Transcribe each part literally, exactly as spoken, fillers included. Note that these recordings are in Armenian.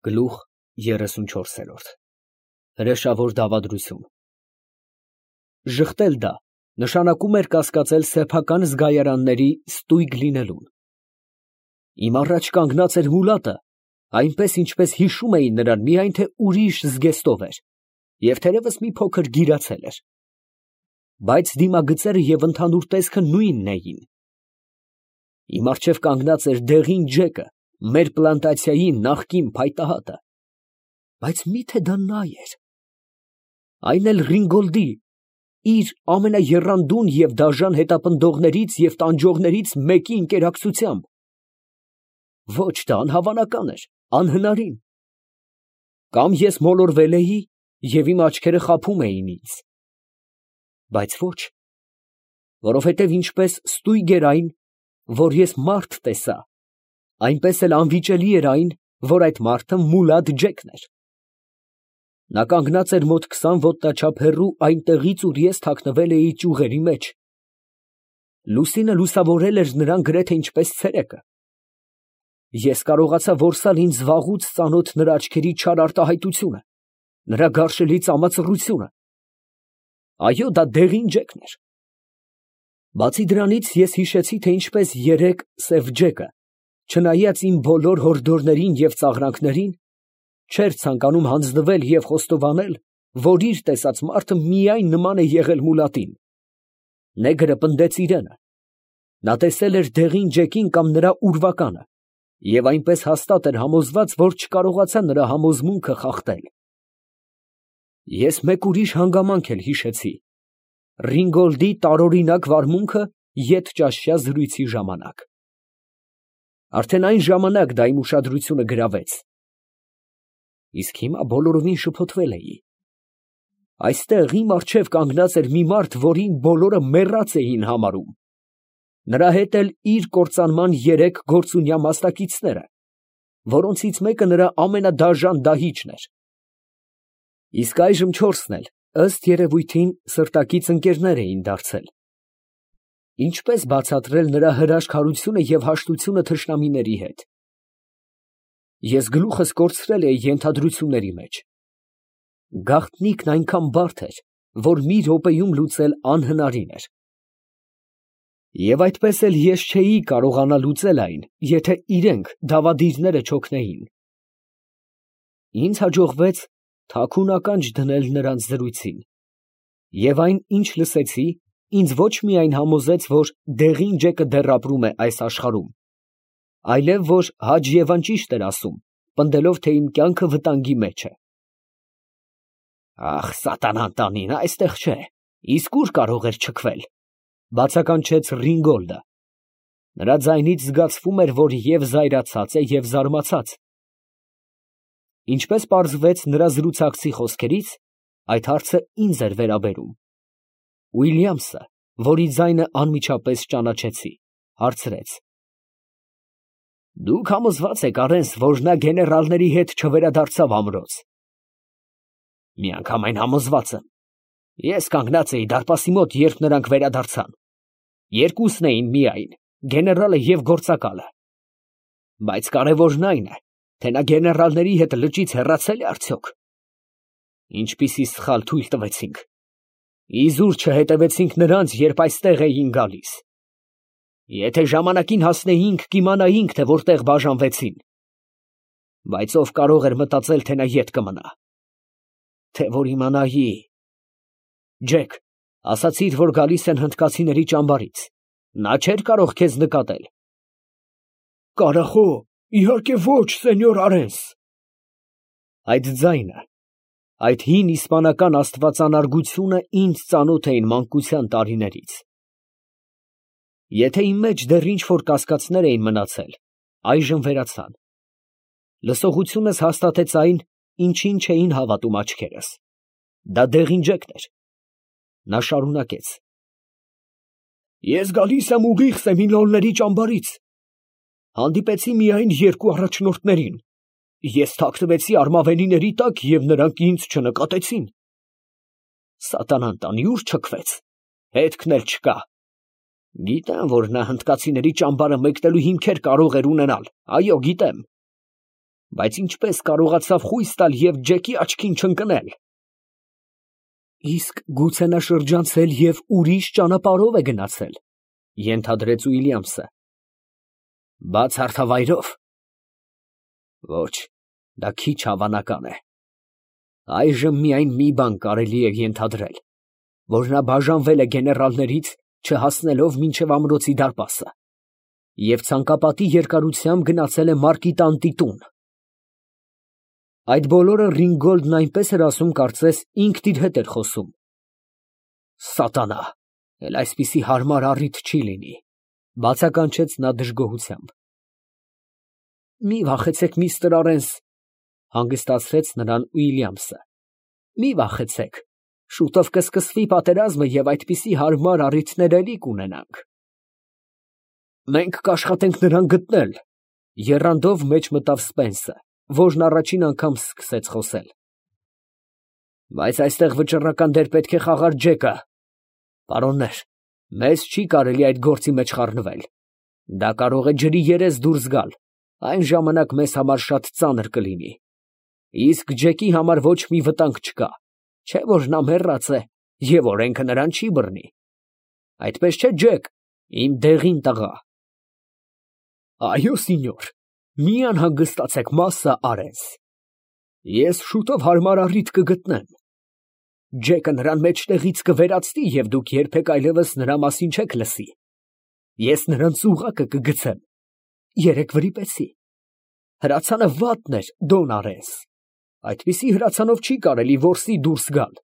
Գլուխ երեսունչորսերորդ Հրեշավոր դավադրություն Ժխտել դա նշանակում էր կասկածել սեփական զգայարանների ստույգ լինելուն։ Իմ առաջ կանգնած էր մուլատը, այնպես ինչպես հիշում էին նրան, միայն թե ուրիշ զգեստով էր, և թերևս մի փոքր գիրացել էր։ Բայց դիմագծերը և ընդհանուր տեսքը նույնն էին։ Իմ առջև կանգնած էր դեղին Ջեկը, մեր պլանտացիայի նախկին փայտահատը։ Բայց մի՞թե դա նա էր։ Այն էլ Ռինգոլդի, իր ամենաեռանդուն և դաժան հետապնդողներից և տանջողներից մեկի ընկերակցությամբ։ Ոչ, դա անհավանական էր, անհնարին։ Կամ ես մոլորվել էի, և իմ աչքերը խաբում էին ինձ։ Բայց ոչ, որովհետև ինչպես ստույգ էր այն, որ ես մարդ տեսա, այնպես էլ անվիճելի էր այն, որ այդ մարդը մուլատ Ջեկն էր։ Նա կանգնած էր մոտ քսան ոտնաչափ հեռու այնտեղից, ուր ես թաքնվել էի ճյուղերի մեջ։ Լուսինը լուսավորել էր նրան գրեթե ինչպես ցերեկը։ Ես կարողացա որսալ ինձ վաղուց ծանոթ նրա աչքերի չար արտահայտությունը, նրա գարշելի ծամածռությունը։ Այո, դա դեղին Ջեկն էր։ Բացի դրանից, ես հիշեցի, թե ինչպես երեկ սև Ջեկը, չնայած իմ բոլոր հորդորներին և ծաղրանքներին, չէր ցանկանում հանձնվել և խոստովանել, որ իր տեսած մարդը միայն նման է եղել մուլատին։ Նեգրը պնդեց իրանը։ Նա տեսել էր դեղին Ջեկին կամ նրա ուրվականը, և այնպես հաստատ էր համոզված, որ չկարողացա նրա համոզմունքը խախտել։ Ես մեկ ուրիշ հանգամանք էլ հիշեցի. Ռինգոլդի տարօրինակ վարմունքը ետճաշյա զրույցի ժամանակ։ Արդեն այն ժամանակ դա իմ ուշադրությունը գրավեց։ Իսկ հիմա բոլորովին շփոթվել էի։ Այստեղ իմ առջև կանգնած էր մի մարդ, որին բոլորը մեռած էին համարում։ Նրա հետ էլ իր կործանման երեք գործունյա մասնակիցները, որոնցից մեկը նրա ամենադաժան դահիճն էր։ Իսկ այժմ չորսն էլ, ըստ երևույթին, սրտակից ընկերներ էին դարձել։ Ինչպե՞ս բացատրել նրա հրաշք հարությունը և հաշտությունը թշնամիների հետ։ Ես գլուխս կորցրել էի ենթադրությունների մեջ։ Գաղտնիքն այնքան բարդ էր, որ մի րոպեում լուծել անհնարին էր։ Եվ այդպես էլ ես չէի կարողանա լուծել այն, եթե իրենք, դավադիրները, չօգնեին։ Ինձ հաջողվեց թաքուն ականջ դնել նրանց զրույցին, և այն, ինչ լսեցի, ինձ ոչ միայն համոզեց, որ դեղին Ջեկը դեռ ապրում է այս աշխարհում, այլև որ Հաջիևան ճիշտ էր ասում, պնդելով, թե իմ կյանքը վտանգի մեջ է։ Ախ, սատանան տանին, այստեղ չէ, իսկ ուր կարող էր չքվել, բացականչեց Ռինգոլդը։ Նրա ձայնից զգացվում էր, որ և զայրացած է, և զարմացած։ Ինչպես պարզվեց նրա զրուցակցի խոսքերից, այդ հարցը ինձ էր վերաբերում։ Ուիլյամսը, որի ձայնը անմիջապես ճանաչեցի, հարցրեց. Դուք համոզված եք, Արենս, որ նա գեներալների հետ չվերադարձավ ամրոց։ Միանգամայն համոզված եմ։ Ես կանգնած էի դարպասի մոտ, երբ նրանք վերադարձան։ Երկուսն էին միայն, գեներալը և գործակալը։ Բայց կարևորն այն է, թե նա գեներալների հետ լճից հեռացել է արդյոք։ Ինչպիսի սխալ թույլ տվեցինք։ Իզուր չհետևեցինք նրանց, երբ այստեղ էին գալիս։ Եթե ժամանակին հասնեինք, կիմանայինք, թե որտեղ բաժանվեցին։ Բայց ով կարող էր մտածել, թե նա ետ կմնա։ Թե որ իմանայի… Ջեք, ասացիր, որ գալիս են հնդկացիների ճամբարից, նա չէր կարող քեզ նկատել։ Կարախո, իհարկե ոչ, սենյոր Արենս։ Այդ ձայնը, այդ հին իսպանական աստվածանարգությունը ինձ ծանոթ էին մանկության տարիներից։ Եթե իմ մեջ դեռ ինչ-որ կասկածներ էին մնացել, այժմ վերացան։ Լսողությունս հաստատեց այն, ինչին չէին հավատում աչքերս։ Դա դեղին Ջեկն էր։ Նա շարունակեց. Ես գալիս եմ ուղիղ Սեմինոլների ճամբարից։ Հանդիպեցի միայն երկու առաջնորդներին։ Ես թաքնվեցի արմավենիների տակ, և նրանք ինձ չնկատեցին։ Սատանան տանի, ուր չքվեց, հետքն էլ չկա։ Գիտեմ, որ նա հնդկացիների ճամբարը մեկնելու հիմքեր կարող էր ունենալ, այո, գիտեմ։ բայց ինչպես կարողացավ խույս տալ և Ջեկի աչքին չընկնել։ Իսկ գուցե նա շրջանցել և ուրիշ ճանապարհով է գնացել, ենթադրեց Ուիլյամսը։ Բացառթավայրով։ Ոչ, դա քիչ հավանական է։ Այժմ միայն մի բան կարելի է ենթադրել, որ նա բաժանվել է գեներալներից, չհասնելով մինչև ամրոցի դարպասը, և ցանկապատի երկարությամբ գնացել է Մարկի տանտի տուն։ Այդ բոլորը Ռինգոլդն այնպես էր ասում, կարծես ինքն իր հետ էր խոսում։ Սատանա, էլ այսպիսի հարմար առիթ չի լինի, բացականչեց նա դժգոհությամբ։ Մի վախեցեք, միստր Արենս, հանգստացրեց նրան Ուիլյամսը, մի վախեցեք, շուտով կսկսվի պատերազմը և այդպիսի հարմար առիթներ էլի կունենանք։ Մենք կաշխատենք նրան գտնել, եռանդով մեջ մտավ Սպենսը, որն առաջին անգամ սկսեց խոսել։ Բայց այստեղ վճռական դեր պետք է խաղար Ջեկը։ Պարոններ, մեզ չի կարելի այդ գործի մեջ խառնվել։ Դա կարող է ջրի երես դուրս գալ, այն ժամանակ մեզ համար շատ ծանր կլինի։ Իսկ Ջեկի համար ոչ մի վտանգ չկա, չէ որ նա մեռած է, և օրենքը նրան չի բռնի։ Այդպես չէ, Ջեք, իմ դեղին տղա։ Այո, սինյոր, մի անհանգստացեք, մասսա Արենս։ Ես շուտով հարմար առիթ կգտնեմ։ Ջեկը նրան մեջտեղից կվերացնի, և դուք երբեք այլևս նրա մասին չեք լսի։ Ես նրան ծուղակը կգցեմ։ Երեկ վրիպեցի։ Հրացանը վատն էր, Դոն Արենս։ Այդպիսի հրացանով չի կարելի որսի դուրս գալ։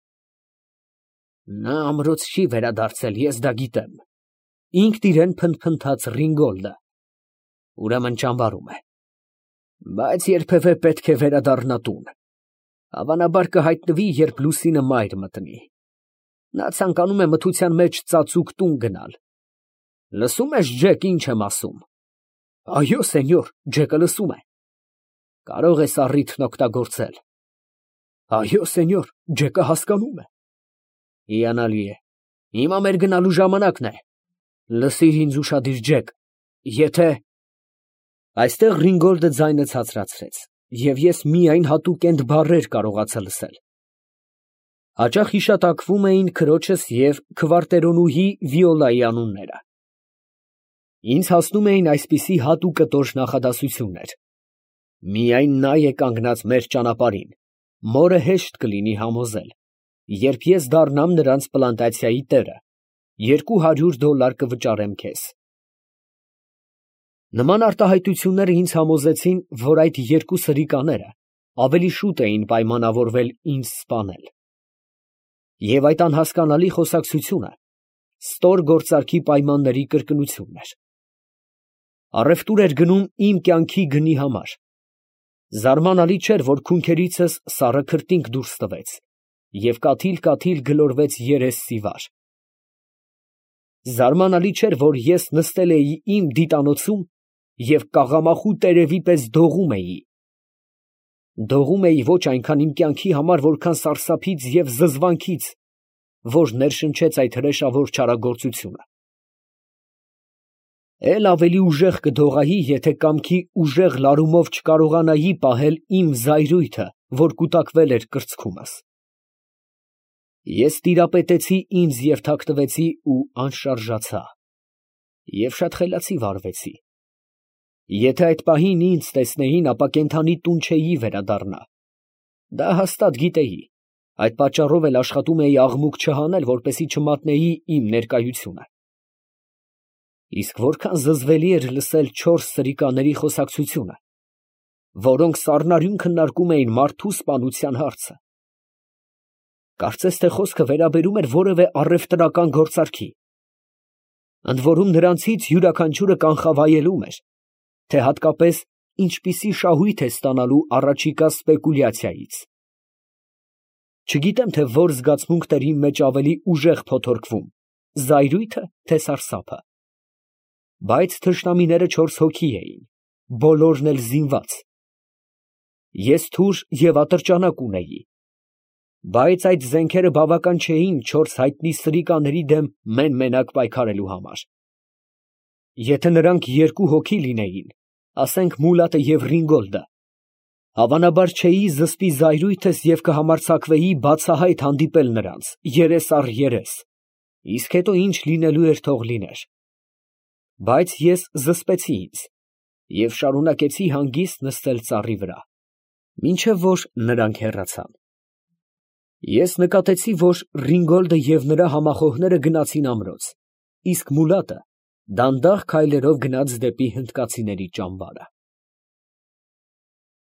Նա ամրոց չի վերադարձել, ես դա գիտեմ, ինքն իրեն փնթփնթաց Ռինգոլդը։ Ուրեմն ճամբարում է։ Բայց երբևէ պետք է վերադառնա տուն։ Հավանաբար կհայտնվի, երբ լուսինը մայր մտնի։ Նա ցանկանում է մթության մեջ ծածուկ տուն գնալ։ Լսում ես, Ջեք, ինչ եմ ասում։ Այո, սենյոր, Ջեկը լսում է։ Կարող ես առիթն օգտագործել։ Այո, սենյոր, Ջեկը հասկանում է։ Հիանալի է։ Հիմա մեր գնալու ժամանակն է։ Լսիր ինձ ուշադիր, Ջեք, եթե… Այստեղ Ռինգոլդը ձայնը ցածրացրեց, և ես միայն հատուկենտ բառեր կարողացա լսել։ Հաճախ հիշատակվում էին քրոջս և քվարտերոնուհի Վիոլայի անունները։ Ինձ հասնում էին այսպիսի հատուկտոր նախադասություններ. միայն նա է կանգնած մեր ճանապարհին, մորը հեշտ կլինի համոզել, երբ ես դառնամ նրանց պլանտացիայի տերը, երկու հարյուր դոլար կվճարեմ քեզ։ Նման արտահայտությունները ինձ համոզեցին, որ այդ երկու սրիկաները ավելի շուտ էին պայմանավորվել ինձ սպանել։ Եվ այդ անհասկանալի խոսակցությունը ստոր գործարքի պայմանների կրկնությունն էր։ Առևտուր էր գնում իմ կյանքի գնի համար։ Զարմանալի չէր, որ քունքերիցս սառը քրտինք դուրս տվեց և կաթիլ֊կաթիլ գլորվեց երեսի վար։ Զարմանալի չէր, որ ես նստել էի իմ դիտանոցում և կաղամախու տերևի պես դողում էի։ Դողում էի ոչ այնքան իմ կյանքի համար, որքան սարսափից և զզվանքից, որ ներշնչեց այդ հրեշավոր չարագործությունը։ Էլ ավելի ուժեղ կդողայի, եթե կամքի ուժեղ լարումով չկարողանայի պահել իմ զայրույթը, որ կուտակվել էր կրծքումս։ Ես տիրապետեցի ինձ և թաքնվեցի ու անշարժացա, և շատ խելացի վարվեցի։ Եթե այդ պահին ինձ տեսնեին, ապա կենդանի տուն չէի վերադառնա։ Դա հաստատ գիտեի, այդ պատճառով էլ աշխատում էի աղմուկ չհանել, որպեսզի չմատնեի իմ ներկայությունը։ Իսկ որքան զզվելի էր լսել չորս սրիկաների խոսակցությունը, որոնք սառնարյուն քննարկում էին մարդու սպանության հարցը։ Կարծես թե խոսքը վերաբերում էր որևէ առևտրական գործարքի։ Ընդ որում նրանցից յուրաքանչյուրը կանխավայելում էր, թե հատկապես ինչպիսի շահույթ է ստանալու առաջիկա սպեկուլյացիայից։ Չգիտեմ, թե որ զգացմունքն էր իմ մեջ ավելի ուժեղ փոթորկվում, զայրույթը, թե սարսափը։ Բայց թշնամիները չորս հոգի էին, բոլորն էլ զինված։ Ես թուր և ատրճանակ ունեի, բայց այդ զենքերը բավական չէին չորս հայտնի սրիկաների դեմ մեն֊մենակ պայքարելու համար։ Եթե նրանք երկու հոգի լինեին, ասենք Մուլատը և Ռինգոլդը, Հավանաբար չէի զսպի զայրույթս և կհամարձակվեի բացահայտ հանդիպել նրանց, երես առ երես, իսկ հետո ինչ լինելու էր թող լիներ. բայց ես զսպեցի ինձ և շարունակեցի հանգիստ նստել ծառի վրա, մինչև որ նրանք հեռացան. Ես նկատեցի, որ Ռինգոլդը և նրա համախոհները գնացին ամրոց, իսկ Մուլատը դանդաղ քայլերով գնաց դեպի հնդկացիների ճամբարը։